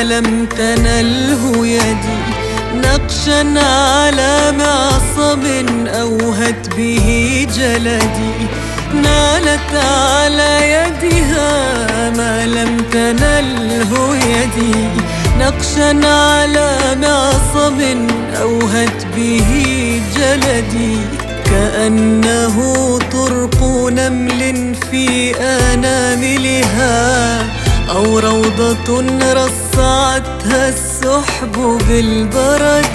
لم تنله يدي، نقشا على معصب أوهت به جلدي، نالت على يدها ما لم تنله يدي، نقشا على معصب أوهت به جلدي، كأنه طرق نمل في أناملها، أو روضة رصعتها السحب بالبرد،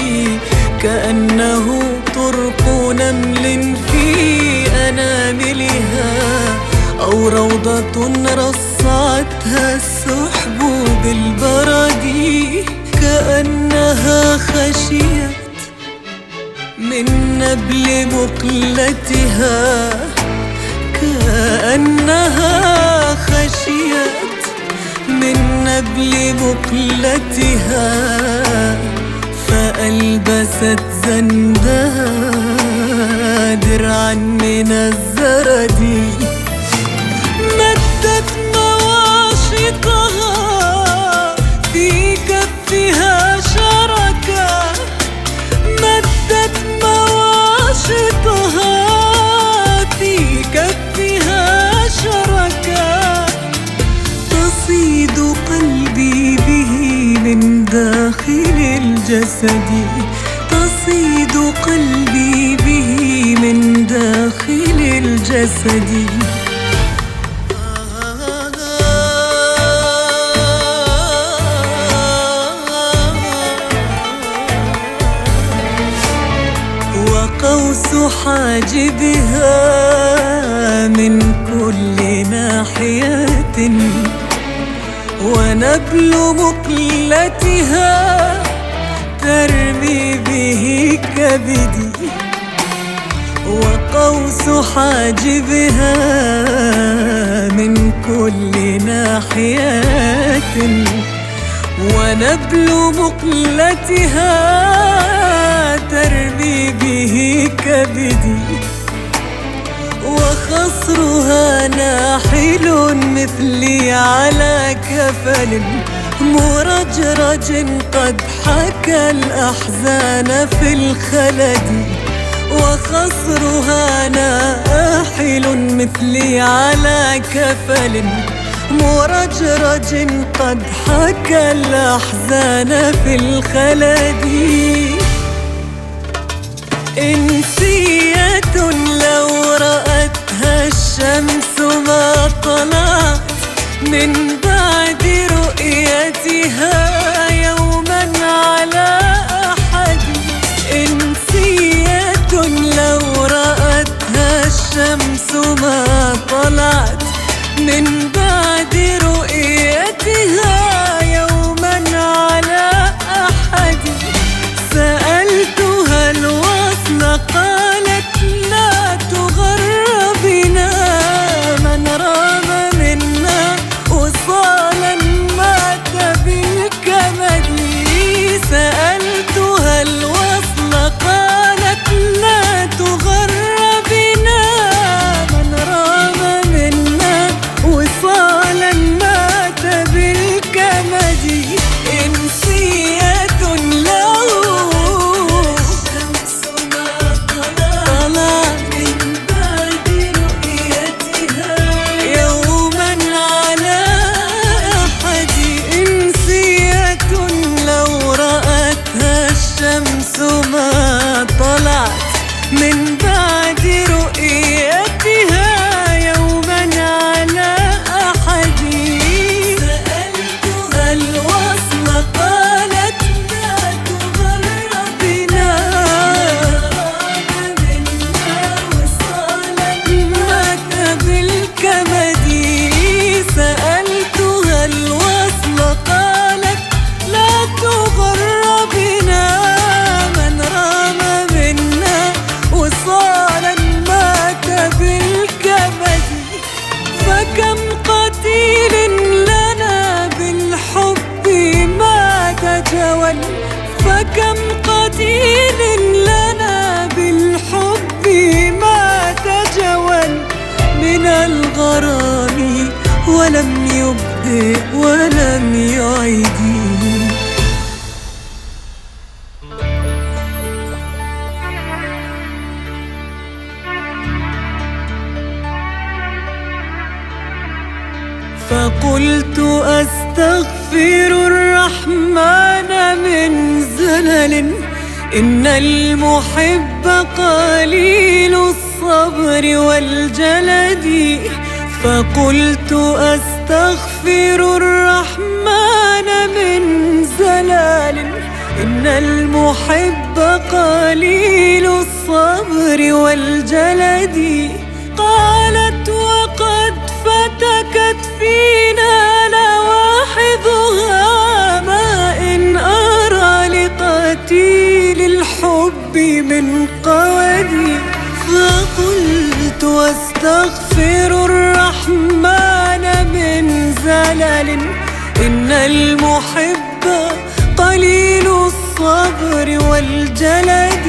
كأنه طرق نمل في أناملها، أو روضة رصعتها السحب بالبرد، كأنها خشيت من نبل مقلتها، كأنها خشيت من نبل مقلتها، فألبست زندها درعا من الزرد، مدت مواشطها في كفها شركا، مدت مواشطها في كفها شركا، تصيد قلبي به من داخل الجسد، تصيد قلبي به من داخل الجسد. وقوس حاجبها من كل ناحية، ونبل مقلتها ترمي به كبدي، وقوس حاجبها من كل ناحية، ونبل مقلتها ترمي به كبدي، وخصرها ناحل مثلي على كفل مرجرج قد حكى الأحزان في الخلد، وخصرها ناحل مثلي على كفل مرجرج قد حكى الأحزان في الخلد، إنسية لو رأتها الشمس ما طلعت من بعد رؤيتها يوما على أحد، إنسية لو رأتها الشمس ما طلعت من بعد رؤيتها يوما على أحد، سألتها الوصل قالت لا تغر بنا، من رام منا وصالا مات بالكمد، سألتها الوصل قالت لا تغر بنا، من رام منا وصالا مات بالكمد، إنسية له الشمس ما طلعت من بعد رؤيتها يوما على أحد، إنسية لو رأتها الشمس ما طلعت من بعد رؤيتها يوما على أحد، سألتها الوصل قالت لا تغر بنا، منا وصالا مات بالكمد، سألتها الوصل قالت لا تغر بنا، من رام منا وصالا مات بالكمد، فكم قتيل لنا بالحب مات جوى، فكم قتيل لنا بالحب مات جوى من الغرام، ولم يبدئ ولم يعد. الرحمن من زلل، إن المحب قليل الصبر والجلد. فقلت أستغفر الرحمن من زلل، إن المحب قليل الصبر والجلد. قالت وقد فتكت فينا لواحظها، ما إن أرى لقتيل الحب من قودي. فقلت واستغفر الرحمن من زلل، إن المحب قليل الصبر والجلد.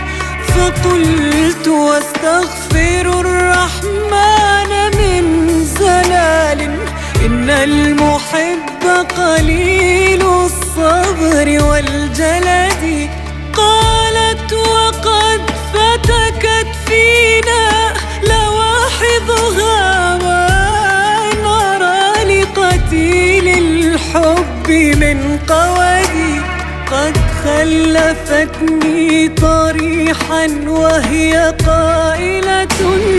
فقلت واستغفر الرحمن من زلل، إن المحب قليل الصبر والجلد. قالت وقد فتكت فينا لواحظها، وإن أرى لقتيل الحب من قودي. قد خلفتني طريحا وهي قائلة،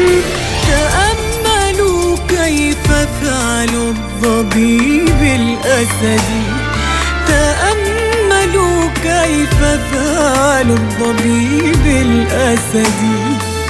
تأملوا كيف فعل الضبيب الأسدي. تأملوا كيف فعل الضبيب الأسدي.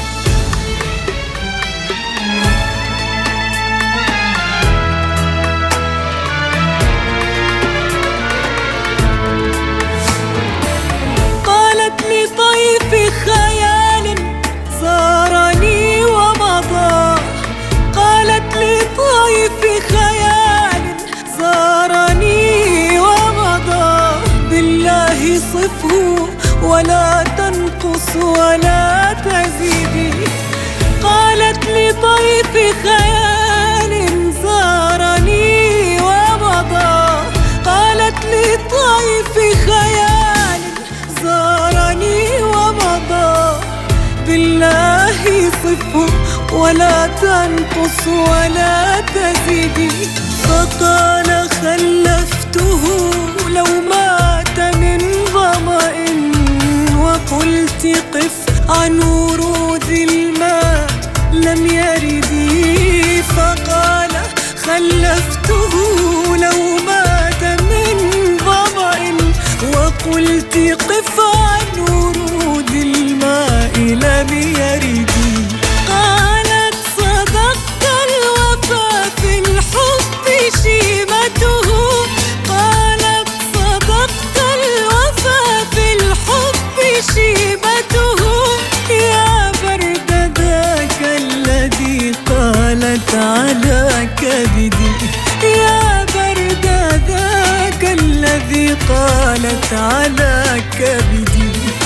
قالت لطيف خيال زارني ومضى، قالت لطيف خيال زارني ومضى. بالله صفه ولا تنقص ولا تزيدي. قالت لطيف خيال زارني ومضى، قالت لطيف خيال زارني ومضى. بالله صفه ولا تنقص ولا تزيدي. فقال خلفته لو مات من ظمأ، وقلت قف عن ورود الماء لم يردي. فقال خلفته لو مات من ظمأ، وقلت قف عن ورود الماء لم يردي. قالت صدقت الوفا في الحب شيمته، قالت صدقت الوفا في الحب شيمته. يا برد ذاك الذي قالت على كبدي، يا برد ذاك الذي قالت على كبدي.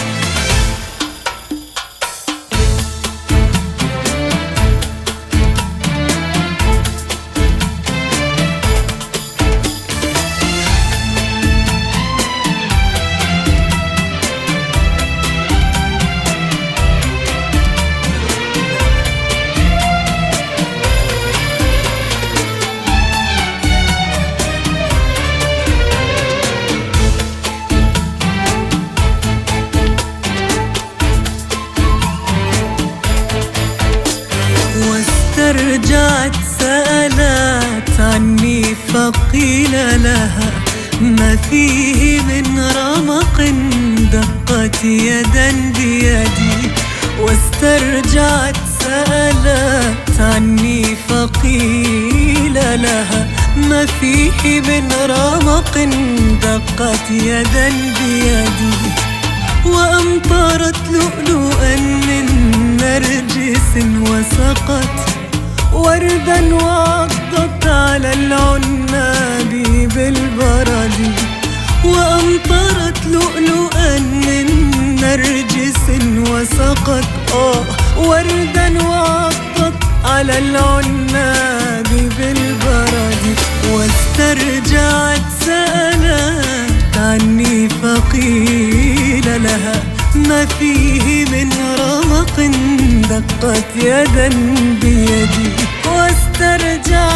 رجعت سألت عني فقيل لها ما فيه من رمق، دقت يدا بيدي. واسترجعت سألت عني فقيل لها ما فيه من رمق، دقت يدا بيدي. وأمطرت لؤلؤا من نرجس وسقت وردا وعضت على العناب بالبرد. وأمطرت لؤلؤا من نرجس وسقت وردا وعضت على العناب بالبرد. واسترجعت سألت عني فقيل لها ما فيه من رمق، دقت يدا بيدي. واسترجعت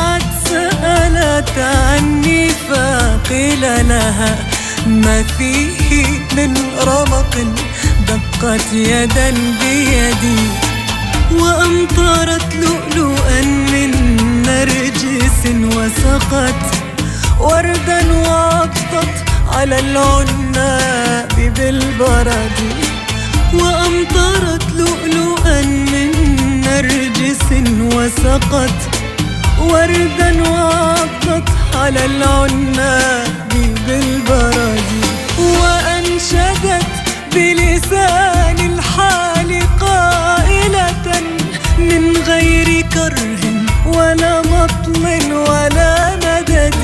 سألت عني فقيل لها ما فيه من رمق دقت يدا بيدي، وأمطرت لؤلؤا من نرجس وسقت وردا وأبطت على العناب بالبرد، وأمطرت لؤلؤا من نرجس وسقت وردا وأبطت على العناب بالبرد، وأنشدت بلسان الحال قائلة من غير كره ولا مطل ولا مدد،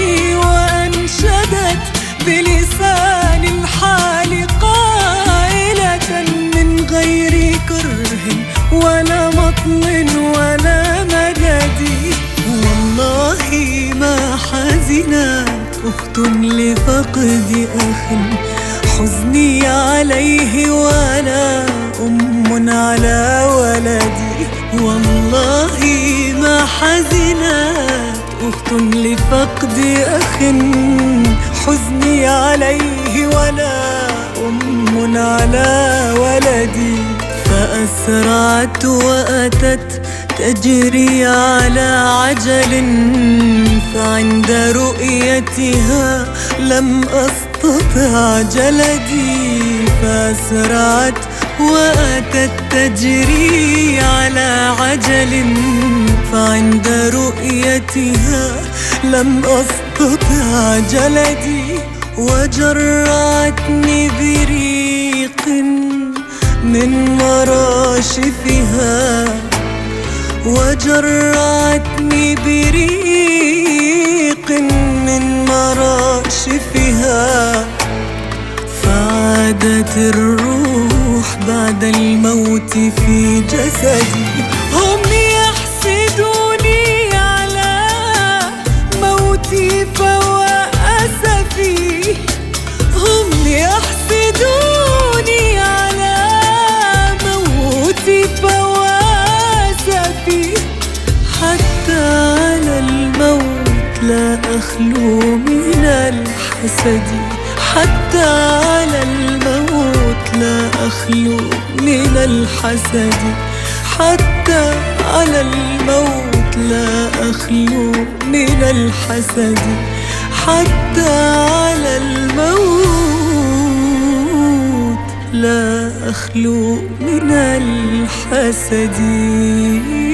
وأنشدت بلسان الحال قائلة من غير كره ولا مطل ولا مدد. والله ما حزنت أخت لفقد أخ حزني عليه ولا أم على ولدي، والله ما حزنت أخت لفقد أخ حزني عليه ولا أم على ولدي، فأسرعت وأتت تجري على عجل، فعند رؤيتها لم أستطع جلدي، فأسرعت وأتت تجري على عجل، فعند رؤيتها لم أستطع جلدي، وجرعتني بريق من مراشفها، وجرعتني بريق من مراشفها، فعادت الروح بعد الموت في جسدي. هم يحسدوني على موتي فوأسفي، هم يحسدوني على موتي فوأسفي، حتى على الموت لا أخلو من الحسد، حتى على الموت لا أخلو من الحسد، حتى على الموت لا أخلو من الحسد، حتى على الموت لا أخلو من الحسد.